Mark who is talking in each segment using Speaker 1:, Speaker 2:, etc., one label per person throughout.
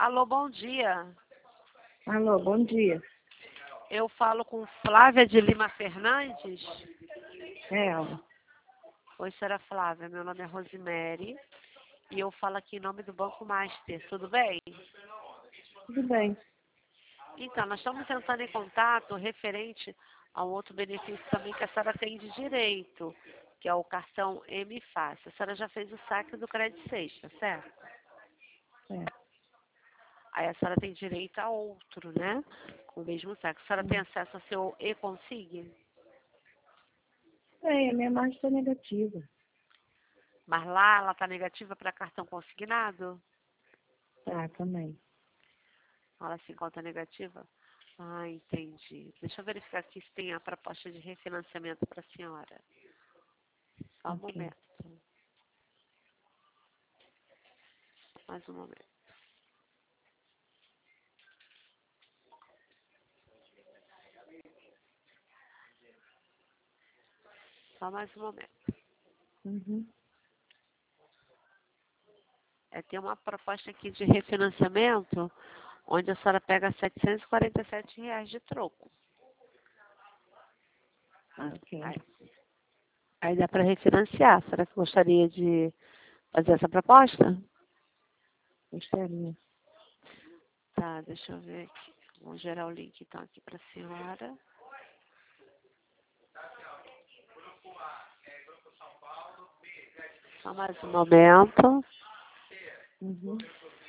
Speaker 1: Alô, bom dia.
Speaker 2: Alô, bom dia.
Speaker 1: Eu falo com Flávia de Lima Fernandes.
Speaker 2: É ela.
Speaker 1: Oi, senhora Flávia. Meu nome é Rosemary e eu falo aqui em nome do Banco Master. Tudo bem?
Speaker 2: Tudo bem.
Speaker 1: Então, nós estamos entrando em contato referente a um outro benefício também que a senhora tem de direito, que é o cartão M Fácil. A senhora já fez o saque do Crédito Sexta, certo?
Speaker 2: É.
Speaker 1: Aí a senhora tem direito a outro, né? Com o mesmo saque. A senhora tem acesso ao seu e-Consig?
Speaker 2: A minha margem está negativa.
Speaker 1: Mas lá ela está negativa para cartão consignado?
Speaker 2: Tá, também.
Speaker 1: Ela se encontra negativa? Ah, entendi. Deixa eu verificar aqui se tem a proposta de refinanciamento para a senhora. Só um
Speaker 2: Ok.
Speaker 1: momento. Mais um momento. Só mais um momento.
Speaker 2: Uhum.
Speaker 1: Tem uma proposta aqui de refinanciamento, onde a senhora pega R$ 747 de troco.
Speaker 2: Ok.
Speaker 1: Aí dá para refinanciar. Será que gostaria de fazer essa proposta?
Speaker 2: Gostaria.
Speaker 1: Tá, deixa eu ver aqui. Vou gerar o link então aqui para a senhora. Só mais um momento.
Speaker 2: Uhum.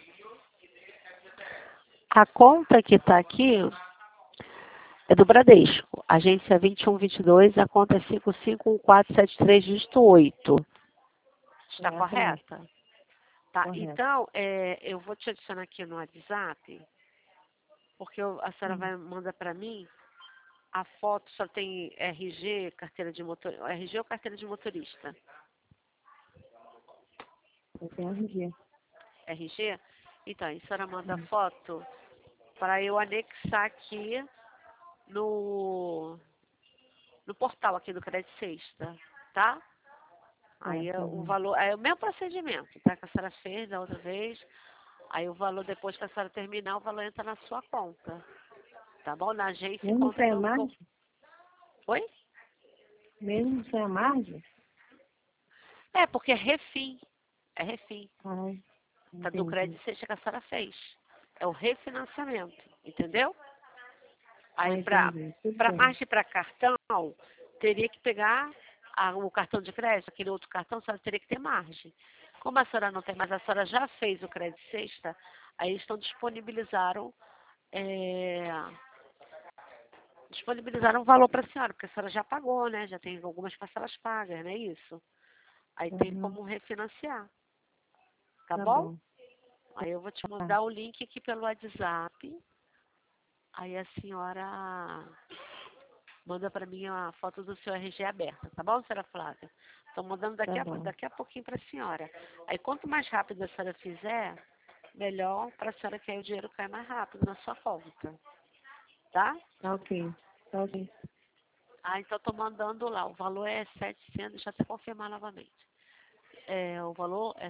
Speaker 1: A conta que está aqui é do Bradesco. Agência 2122, a conta é 551473, dígito 8. Está
Speaker 2: É,
Speaker 1: correta? Tá,
Speaker 2: correto.
Speaker 1: então, eu vou te adicionar aqui no WhatsApp, porque a senhora vai mandar para mim a foto, só tem RG, carteira de motorista, RG ou carteira de motorista?
Speaker 2: Eu tenho RG.
Speaker 1: RG? Então, a senhora manda a foto para eu anexar aqui no portal aqui do Crédito Sexta, tá? Aí o valor, é o mesmo procedimento, tá? Que a senhora fez da outra vez. Aí o valor, depois que a senhora terminar, o valor entra na sua conta. Tá bom? Na agência
Speaker 2: Mesmo
Speaker 1: conta
Speaker 2: sem a
Speaker 1: do...
Speaker 2: margem?
Speaker 1: Oi?
Speaker 2: Mesmo sem a margem?
Speaker 1: É, porque é refim. É refim.
Speaker 2: Ai,
Speaker 1: Tá do
Speaker 2: entendi.
Speaker 1: Crédito Sexta que a senhora fez. É o refinanciamento, entendeu? Aí para
Speaker 2: Entendi. Tudo
Speaker 1: para
Speaker 2: bem.
Speaker 1: margem para cartão, teria que pegar o cartão de crédito, aquele outro cartão, a senhora teria que ter margem. Como a senhora não tem, mas a senhora já fez o Crédito Sexta, aí eles disponibilizaram um valor para a senhora, porque a senhora já pagou, né? Já tem algumas parcelas pagas, não é isso? Aí tem
Speaker 2: Uhum.
Speaker 1: como refinanciar, tá
Speaker 2: Tá
Speaker 1: bom?
Speaker 2: bom.
Speaker 1: Aí eu vou te
Speaker 2: Tá.
Speaker 1: mandar o link aqui pelo WhatsApp. Aí a senhora manda para mim a foto do seu RG aberta, tá bom, senhora Flávia? Estou mandando
Speaker 2: Tá bom.
Speaker 1: daqui a pouquinho para a senhora. Aí quanto mais rápido a senhora fizer, melhor para a senhora, que aí o dinheiro cai mais rápido na sua conta, tá?
Speaker 2: Tá ok. Tá ok.
Speaker 1: Ah, então estou mandando lá. O valor é 700, deixa eu até confirmar novamente. O valor é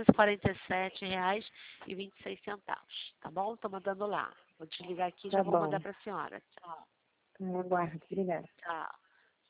Speaker 1: R$ 747,26, tá bom? Estou mandando lá. Vou desligar aqui e já
Speaker 2: Tá
Speaker 1: vou mandar
Speaker 2: bom.
Speaker 1: para a senhora. Tchau.
Speaker 2: Eu aguardo. Obrigada.
Speaker 1: Tchau.